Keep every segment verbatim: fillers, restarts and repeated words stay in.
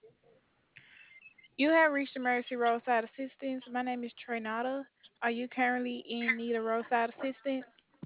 You have reached Emergency Roadside Assistance. My name is Trenata. Are you currently in need of roadside assistance?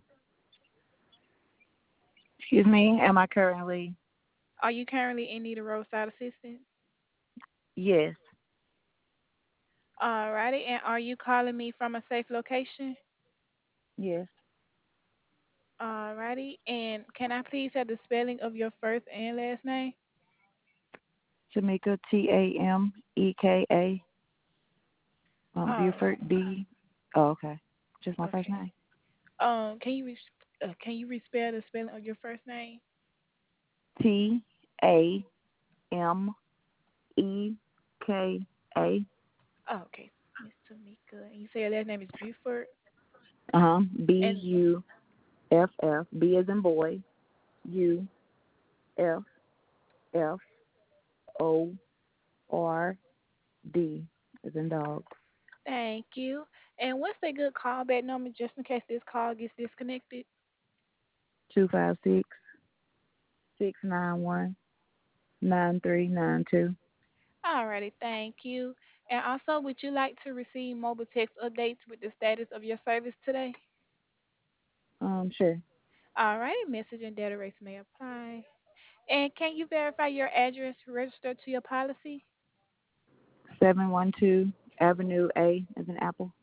Excuse me, am I currently? Are you currently in need of roadside assistance? Yes, Alrighty, and are you calling me from a safe location? yes. Alrighty, and can I please have the spelling of your first and last name? Tamika, T A M E K A. Um, Alright, Buford, B. Oh, okay. Just my first okay. name. Um, can you re- uh, can you respell the spelling of your first name? T A M E K A. Oh, okay, Miss Tamika. And you say your last name is Buford, Uh huh. B and U F F. B as in boy. U F F O R D as in dog. thank you. And what's a good callback number just in case this call gets disconnected? Two five six six nine one nine three nine two. Alrighty, thank you. And also, would you like to receive mobile text updates with the status of your service today? Um, sure. Alrighty, message and data rates may apply. And can you verify your address registered to your policy? Seven one two Avenue A as in apple.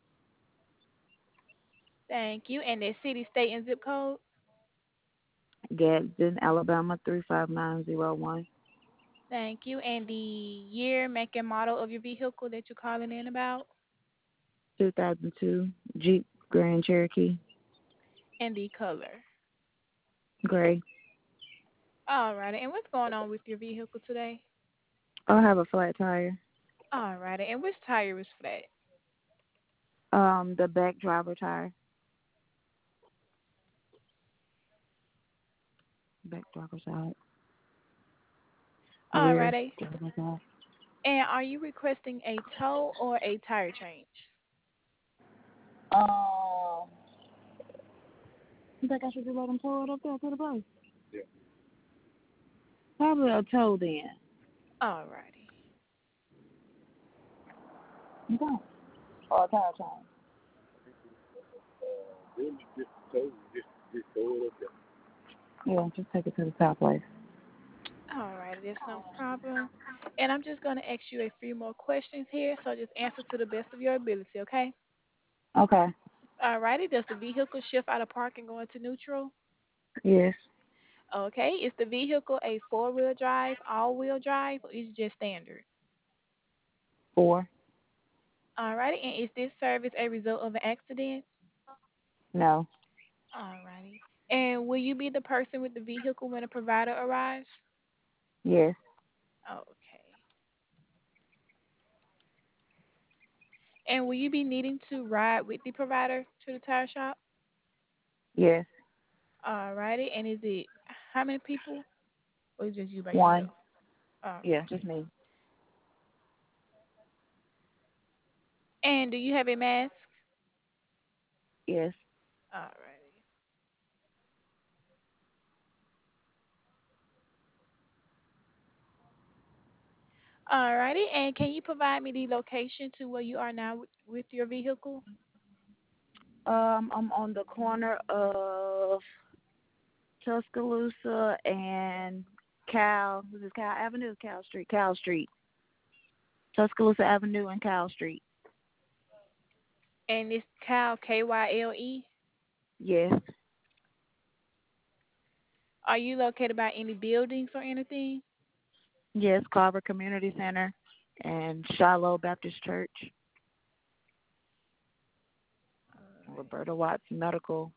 Thank you. And the city, state, and zip code? Gadsden, Alabama three five nine zero one. Thank you. And the year, make, and model of your vehicle that you're calling in about? Two thousand two Jeep Grand Cherokee. And the color. Gray. Alrighty. And what's going on with your vehicle today? I'll have a flat tire. Alrighty. And which tire is flat? Um, the back driver tire. Back driver side. Rear Alrighty. driver side. And are you requesting a tow or a tire change? Um, you think I should just let them pull it up there to the place? Probably a tow then. Alrighty. Okay. Or a tire change. Yeah, just take it to the top place. Alrighty, that's no problem. And I'm just going to ask you a few more questions here, so just answer to the best of your ability, okay? Okay. Alrighty, does the vehicle shift out of park and go into neutral? Yes. Okay, is the vehicle a four-wheel drive, all-wheel drive, or is it just standard? Four. Alrighty, and is this service a result of an accident? No. Alrighty. And will you be the person with the vehicle when a provider arrives? Yes. Okay. And will you be needing to ride with the provider to the tire shop? Yes. Alrighty. And is it how many people? Or is it just you by One. yourself? Okay. Yeah, just me. And do you have a mask? Yes. Alrighty. Alrighty. And can you provide me the location to where you are now with, with your vehicle? Um, I'm on the corner of Tuscaloosa and Cal. This is Cal Avenue, Cal Street, Cal Street, Tuscaloosa Avenue and Cal Street. And it's Kyle K Y L E. Yes, Are you located by any buildings or anything? yes, Carver Community Center and Shiloh Baptist Church, Roberta Watts Medical,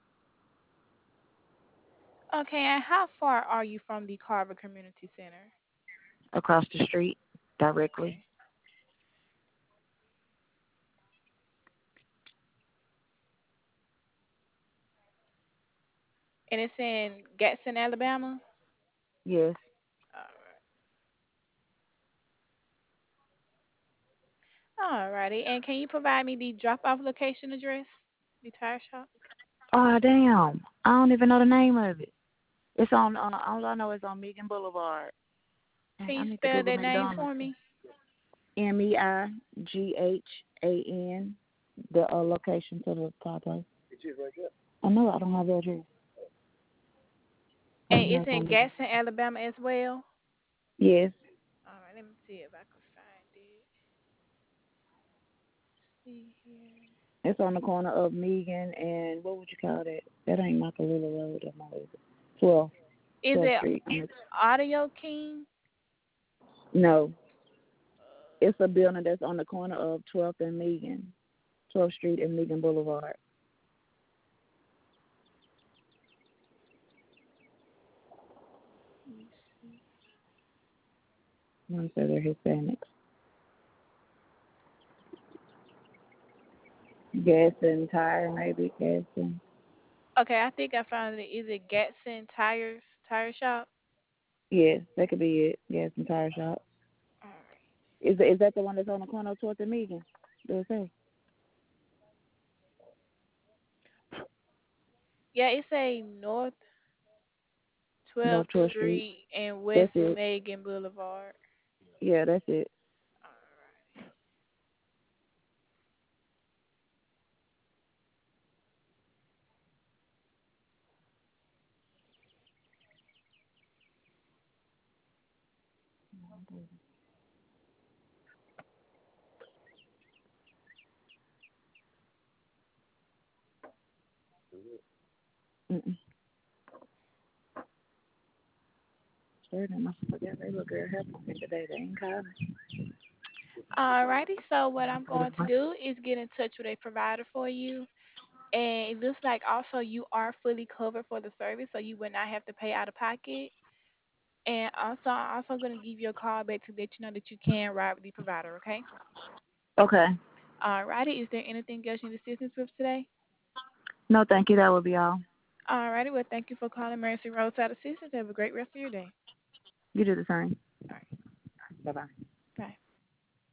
Okay. And how far are you from the Carver Community Center? across the street directly. Okay. And it's in Gadsden, Alabama. Yes, Alright. Alrighty. And can you provide me the drop-off location address? The tire shop. oh damn, I don't even know the name of it. It's on. Uh, all I know is on Megan Boulevard. Can I you need to spell Google that name McDonald's. for me? M E I G H A N. The uh, location to the Thai place. I know I don't have the address. I And don't know it's if in I'm. Gaston, Alabama as well. Yes, All right, let me see if I can find it. See here. it's on the corner of Megan and what would you call that? That ain't Makalula Road. That might be twelfth, Is twelfth it Street. Mm, Audio King? no, Uh, it's a building that's on the corner of twelfth and Megan, twelfth Street and Megan Boulevard. let me see. I want to say they're Hispanics. Gas and tire, maybe gas and Okay, I think I found it. Is it Gatson Tires Tire Shop? yes, that could be it. Gas and tire shop. All right. Is is that the one that's on the corner of twelfth and Megan? Does it say Yeah, it's a North North twelfth twelfth Street? Street and West That's it. Megan Boulevard. Yeah, that's it. All right. Mm-mm. Sure, they must have forgot they little girl helping me today. They ain't calling. Alrighty, so what I'm Hold going to on. do is get in touch with a provider for you. And it looks like also you are fully covered for the service, so you would not have to pay out of pocket. And also, I'm also going to give you a call back to let you know that you can ride with the provider, okay? Okay. Alrighty, is there anything else you need assistance with today? No, thank you. That will be all. Alrighty, well, thank you for calling Mercy Roadside Assistance. Have a great rest of your day. You do the same. All right. Bye bye.